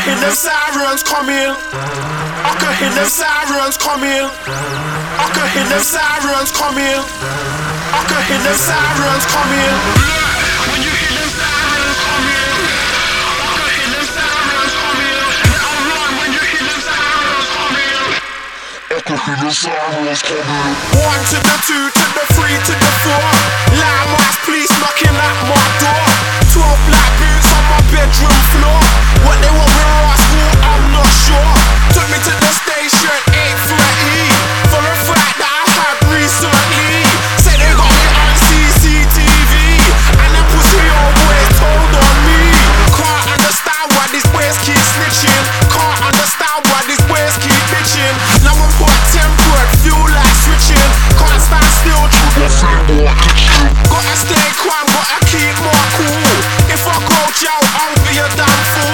hear the sirens coming. I can hear the sirens coming. I can hear the sirens coming. I can hear the sirens coming. When you hear the sirens coming, I can hear the sirens coming. I'll run when you hear the sirens coming. I can hear the sirens coming. 1 to the 2 to the 3 to the 4. Landmarks, police knocking at my door. 12 black boots on my bedroom floor.